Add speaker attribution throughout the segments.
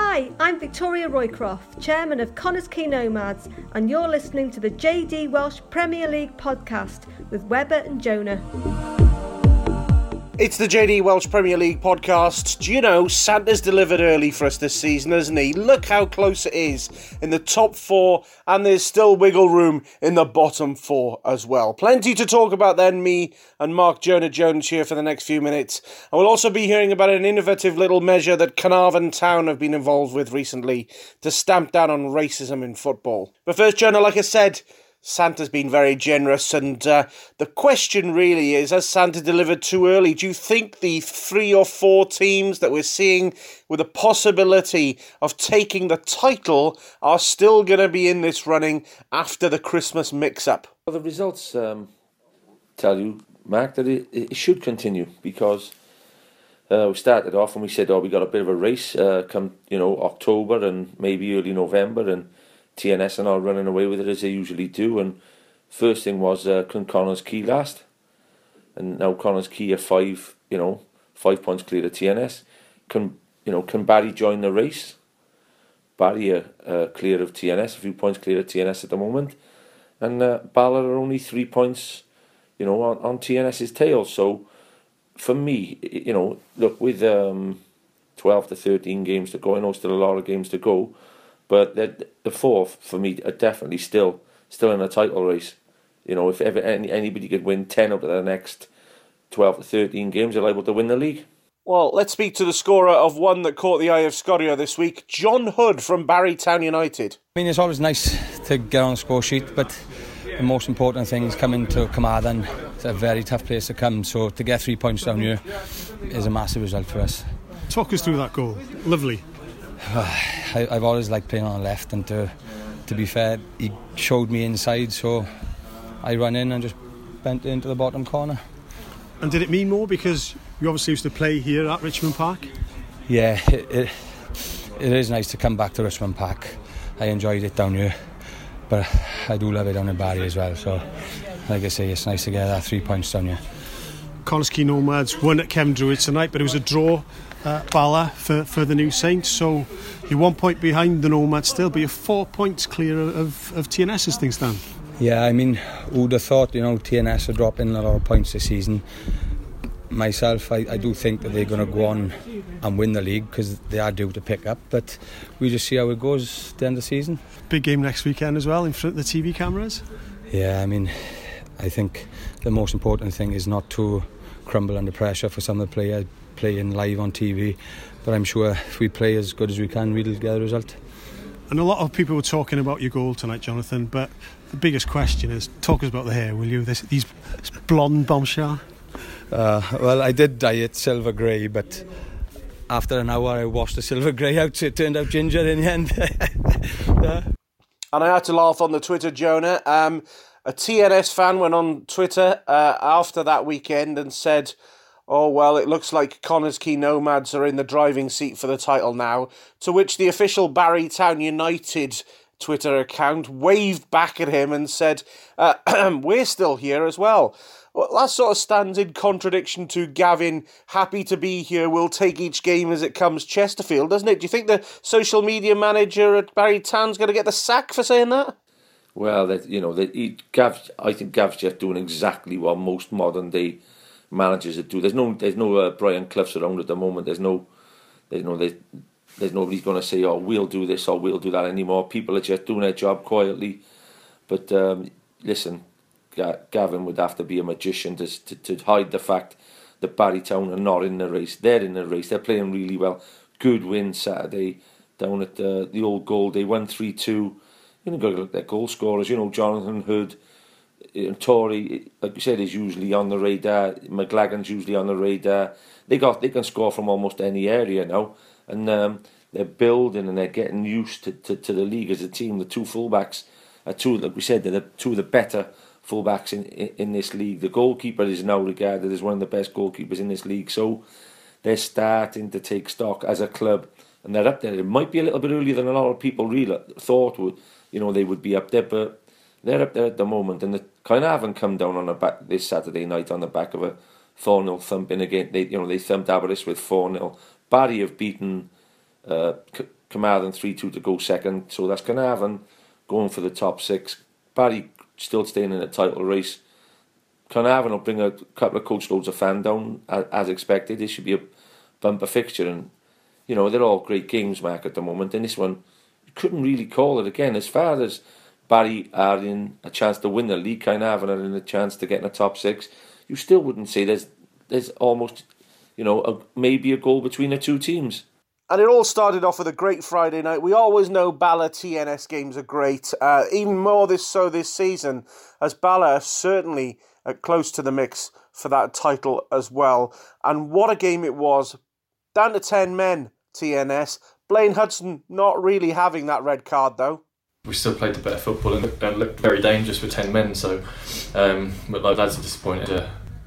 Speaker 1: Hi, I'm Victoria Roycroft, Chairman of Connah's Quay Nomads, and you're listening to the JD Welsh Premier League podcast with Webber and Jonah.
Speaker 2: It's the JD Welsh Premier League podcast. Do you know, Santa's delivered early for us this season, hasn't he? Look how close it is in the top four, and there's still wiggle room in the bottom four as well. Plenty to talk about then, me and Mark Jonah Jones here for the next few minutes. And we'll also be hearing about an innovative little measure that Carnarvon Town have been involved with recently to stamp down on racism in football. But first, Jonah, like I said, Santa's been very generous, and the question really is, has Santa delivered too early? Do you think the 3 or 4 teams that we're seeing with a possibility of taking the title are still going to be in this running after the Christmas mix-up?
Speaker 3: Well, the results tell you, Mark, that it should continue, because we started off and we said, we got a bit of a race come October and maybe early November, and TNS and all running away with it as they usually do. And first thing was Connah's Quay last, and now Connah's Quay are 5 points clear of TNS. Can Barry join the race? Barry are clear of TNS, a few points clear of TNS at the moment, and Bala are only 3 points, on TNS's tail. So for me, look, with 12 to 13 games to go, I know still a lot of games to go. But the 4, for me, are definitely still in a title race. If ever anybody could win 10 out of the next 12 to 13 games, they're liable to win the league.
Speaker 2: Well, let's speak to the scorer of one that caught the eye of Scorio this week, John Hood from Barrytown United.
Speaker 4: I mean, it's always nice to get on the score sheet, but the most important thing is coming to Carmarthen. It's a very tough place to come, so to get 3 points down here is a massive result for us.
Speaker 5: Talk us through that goal. Lovely.
Speaker 4: I've always liked playing on the left, and to be fair, he showed me inside, so I ran in and just bent into the bottom corner.
Speaker 5: And did it mean more because you obviously used to play here at Richmond Park?
Speaker 4: Yeah, it is nice to come back to Richmond Park. I enjoyed it down here, but I do love it down in Barry as well, so like I say, it's nice to get that 3 points down here.
Speaker 5: Connah's Quay Nomads won at Cefn Druid tonight, but it was a draw Bala for the New Saints, so you're 1 point behind the Nomads still, but you're 4 points clear of TNS as things stand.
Speaker 4: Yeah, I mean, who'd have thought, TNS are dropping a lot of points this season. Myself, I do think that they're going to go on and win the league because they are due to pick up, but we just see how it goes at the end of the season.
Speaker 5: Big game next weekend as well in front of the TV cameras.
Speaker 4: Yeah, I mean, I think the most important thing is not to crumble under pressure for some of the players playing live on TV, but I'm sure if we play as good as we can, we'll get a result.
Speaker 5: And a lot of people were talking about your goal tonight, Jonathan, but the biggest question is, talk us about the hair, will you? This blonde bombshell.
Speaker 4: Well, I did dye it silver grey, but after an hour I washed the silver grey out, so it turned out ginger in the end.
Speaker 2: And I had to laugh on the Twitter, Jonah. A TNS fan went on Twitter after that weekend and said, "Oh, well, it looks like Connah's Quay Nomads are in the driving seat for the title now," to which the official Barrytown United Twitter account waved back at him and said, "We're still here as well." Well, that sort of stands in contradiction to Gavin, happy to be here, we'll take each game as it comes, Chesterfield, doesn't it? Do you think the social media manager at Barrytown's going to get the sack for saying that?
Speaker 3: Well, I think Gav's just doing exactly what most modern day managers that do. There's no Brian Cloughs around at the moment. There's nobody's going to say, we'll do this or we'll do that anymore. People are just doing their job quietly. But listen, Gavin would have to be a magician to hide the fact that Barrytown are not in the race. They're in the race. They're playing really well. Good win Saturday down at the old goal. They won 3-2. Got to look at their goal scorers. Jonathan Hood, Tory, like you said, is usually on the radar. McLagan's usually on the radar. They can score from almost any area now, and they're building and they're getting used to the league as a team. The two fullbacks are like we said, they're the two of the better fullbacks in this league. The goalkeeper is now regarded as one of the best goalkeepers in this league. So they're starting to take stock as a club, and they're up there. It might be a little bit earlier than a lot of people really thought they would be up there, but they're up there at the moment, and they kind of haven't come down on the back this Saturday night on the back of a 4-0 thumping again. They thumped Aberystwyth with 4-0. Barry have beaten Carmarthen 3-2 to go second, so that's Carnarvon going for the top 6. Barry still staying in the title race. Carnarvon will bring a couple of coach loads of fan down as expected. This should be a bumper fixture, and you know they're all great games, Mark, at the moment. And this one, you couldn't really call it again. As far as Barry are in a chance to win the league, Carnarvon are in a chance to get in the top 6. You still wouldn't say there's almost, you know, maybe a goal between the two teams.
Speaker 2: And it all started off with a great Friday night. We always know Bala TNS games are great, even more this season, as Bala are certainly close to the mix for that title as well. And what a game it was. Down to 10 men, TNS. Blaine Hudson not really having that red card, though.
Speaker 6: We still played the better football and looked very dangerous with 10 men, so but like lads are disappointed.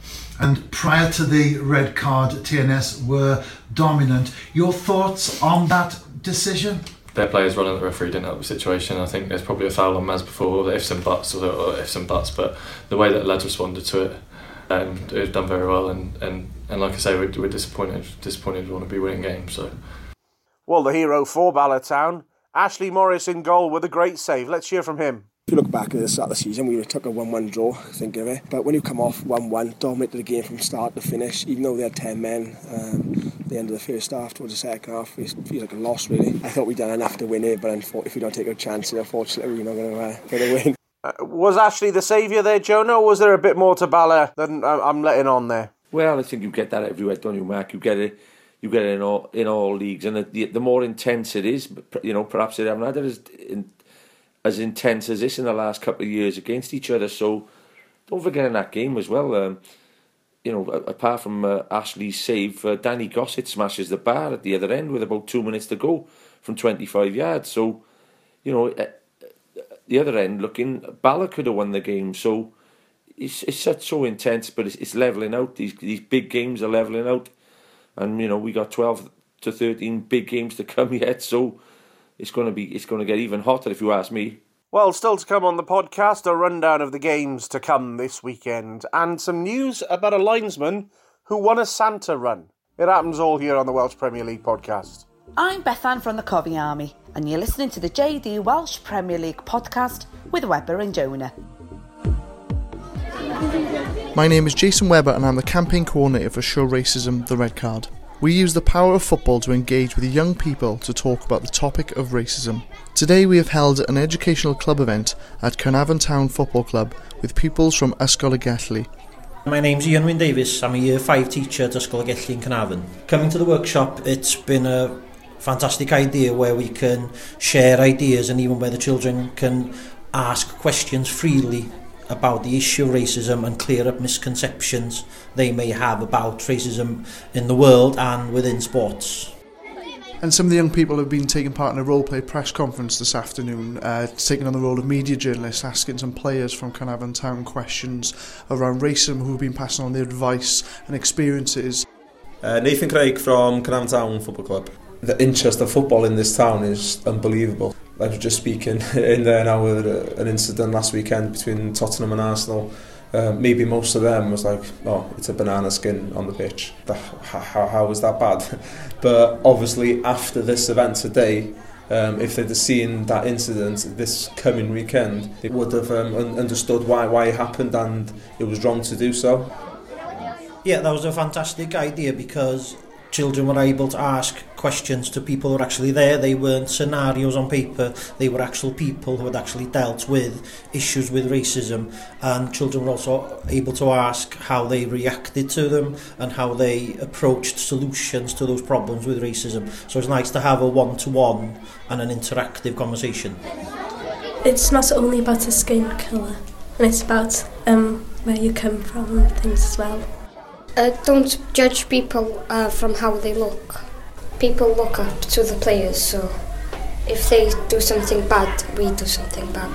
Speaker 7: And prior to the red card, TNS were dominant. Your thoughts on that decision?
Speaker 6: Their players running the referee didn't help the situation. I think there's probably a foul on Maz before, the ifs and buts, or ifs and buts, but the way that the lads responded to it, they've done very well, and like I say, we're disappointed we want to be winning games. So.
Speaker 2: Well, the hero for Bala Town, Ashley Morris in goal with a great save. Let's hear from him.
Speaker 8: If you look back at the start of the season, we took a 1-1 draw, think of it. But when you come off 1-1, dominated the game from start to finish, even though they had 10 men, at the end of the first half, towards the second half, it feels like a loss, really. I thought we'd done enough to win it, but if we don't take our chances, unfortunately, we're not going to win.
Speaker 2: Was Ashley the saviour there, Jonah, or was there a bit more to Bala than I'm letting on there?
Speaker 3: Well, I think you get that everywhere, don't you, Mark? You get it in all leagues, and the more intense it is, you know, perhaps they haven't had it as intense as this in the last couple of years against each other. So don't forget in that game as well, you know, apart from Ashley's save, Danny Gossett smashes the bar at the other end with about 2 minutes to go from 25 yards. So, you know, the other end looking, Bala could have won the game. So it's so intense, but it's levelling out. These big games are levelling out. And, you know, we got 12 to 13 big games to come yet. So it's going to get even hotter, if you ask me.
Speaker 2: Well, still to come on the podcast, a rundown of the games to come this weekend, and some news about a linesman who won a Santa run. It happens all here on the Welsh Premier League podcast.
Speaker 9: I'm Bethan from the Covey Army, and you're listening to the JD Welsh Premier League podcast with Webber and Jonah.
Speaker 10: My name is Jason Webber, and I'm the campaign coordinator for Show Racism, the Red Card. We use the power of football to engage with young people to talk about the topic of racism. Today we have held an educational club event at Carnarvon Town Football Club with pupils from Ysgol y Gelli.
Speaker 11: My name's Ian Wyn Davies. I'm a Year 5 teacher at Ysgol y Gelli in Carnarvon. Coming to the workshop, it's been a fantastic idea where we can share ideas and even where the children can ask questions freely about the issue of racism and clear up misconceptions they may have about racism in the world and within sports.
Speaker 10: And some of the young people have been taking part in a role-play press conference this afternoon, taking on the role of media journalists, asking some players from Carnarvon Town questions around racism who have been passing on their advice and experiences.
Speaker 12: Nathan Craig from Carnarvon Town Football Club. The interest of football in this town is unbelievable. I was just speaking in there now with an incident last weekend between Tottenham and Arsenal. Maybe most of them was like, oh, it's a banana skin on the pitch. How was that bad? But obviously after this event today, if they'd have seen that incident this coming weekend, they would have understood why it happened and it was wrong to do so.
Speaker 11: Yeah, that was a fantastic idea because children were able to ask questions to people who were actually there. They weren't scenarios on paper, they were actual people who had actually dealt with issues with racism, and children were also able to ask how they reacted to them and how they approached solutions to those problems with racism. So it's nice to have a one-to-one and an interactive conversation.
Speaker 13: It's not only about the skin colour, and it's about where you come from and things as well.
Speaker 14: Don't judge people from how they look. People look up to the players, so if they do something bad, we do something bad.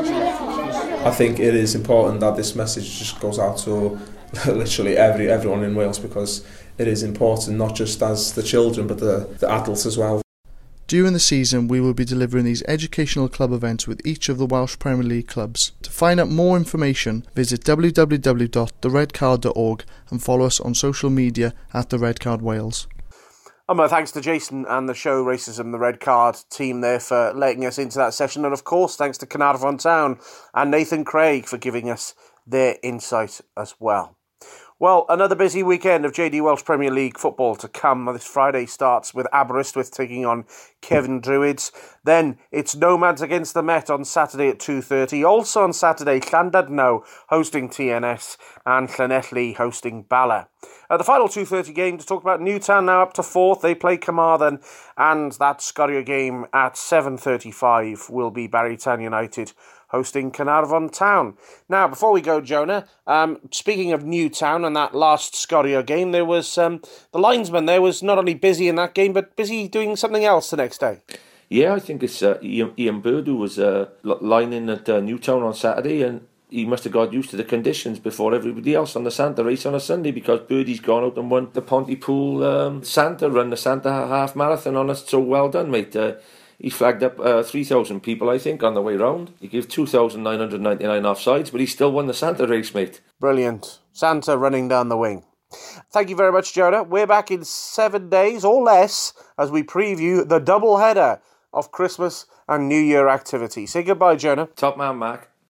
Speaker 12: I think it is important that this message just goes out to literally everyone in Wales, because it is important not just as the children but the adults as well.
Speaker 10: During the season, we will be delivering these educational club events with each of the Welsh Premier League clubs. To find out more information, visit www.theredcard.org and follow us on social media at The Red Card Wales.
Speaker 2: And my thanks to Jason and the Show Racism, the Red Card team there for letting us into that session. And of course, thanks to Caernarfon Town and Nathan Craig for giving us their insight as well. Well, another busy weekend of JD Welsh Premier League football to come. This Friday starts with Aberystwyth taking on Kevin Druids. Then it's Nomads against the Met on Saturday at 2:30. Also on Saturday, Llandudno hosting TNS and Llanelli hosting Bala. The final 2:30 game to talk about Newtown now up to 4th. They play Carmarthen, and that Scorio game at 7:35 will be Barrytown United hosting Caernarfon Town. Now, before we go, Jonah, speaking of Newtown and that last Scorio game, there was the linesman there was not only busy in that game, but busy doing something else the next day.
Speaker 3: Yeah, I think it's Ian Bird who was lining at Newtown on Saturday, and he must have got used to the conditions before everybody else on the Santa race on a Sunday, because Birdie's gone out and won the Pontypool Santa run, the Santa half marathon on us. So well done, mate. He flagged up 3,000 people, I think, on the way round. He gave 2,999 offsides, but he still won the Santa race, mate.
Speaker 2: Brilliant. Santa running down the wing. Thank you very much, Jonah. We're back in 7 days or less as we preview the double header of Christmas and New Year activity. Say goodbye, Jonah.
Speaker 3: Top man, Mac.